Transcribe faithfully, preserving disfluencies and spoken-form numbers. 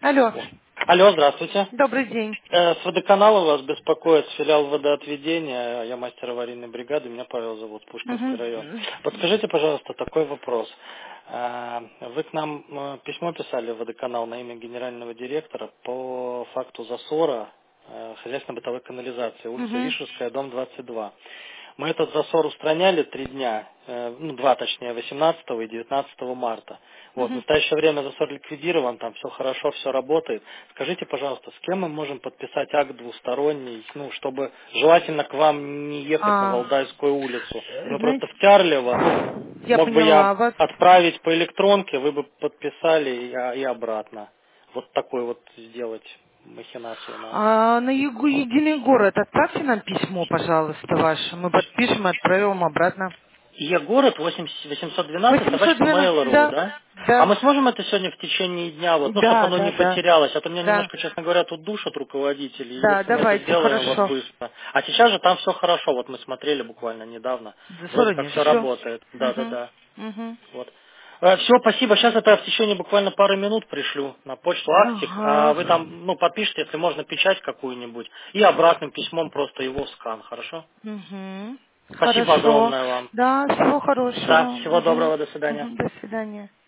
Алло, Алло, здравствуйте. добрый день. Э, С водоканала вас беспокоит филиал водоотведения. Я мастер аварийной бригады, меня Павел зовут, Пушкинский район. Мгм. Подскажите, пожалуйста, такой вопрос. Э, Вы к нам э, письмо писали в водоканал на имя генерального директора по факту засора э, хозяйственно-бытовой канализации, улица Мгм. Вишерская, дом двадцать два. Мы этот засор устраняли три дня, э, ну два точнее, восемнадцатого и девятнадцатого марта. Вот, в Мгм. настоящее время засор ликвидирован, там все хорошо, все работает. Скажите, пожалуйста, с кем мы можем подписать акт двусторонний, ну, чтобы желательно к вам не ехать на А, Валдайскую улицу? э, Мы просто знаете, в Тярлево, ну, я мог бы я поняла вас. отправить по электронке, вы бы подписали и, а- и обратно. Вот такой вот сделать махинацию нам. А на Егу- единый город отправьте нам письмо, пожалуйста, ваше. Мы подпишем и отправим вам обратно. Е-город восемьсот двенадцать восемьсот собачка двенадцать, Mail.ru, да? да? А Да. мы сможем это сегодня в течение дня, вот, ну, чтобы Да, оно да, не да. потерялось, а то меня Да. немножко, честно говоря, тут душат руководители, и Да, если мы это давайте, сделаем вот хорошо. быстро. А сейчас же там все хорошо, вот мы смотрели буквально недавно, вроде как Засорание, все все. работает, Угу. да-да-да, Угу. вот. Все, спасибо. Сейчас это в течение буквально пары минут пришлю на почту Актик. А вы Ага. там, ну, подпишите, если можно, печать какую-нибудь. И обратным письмом просто его в скан, хорошо? Угу. Спасибо Хорошо. огромное вам. Да, всего Да, хорошего. всего Угу. доброго, до свидания. Угу. До свидания.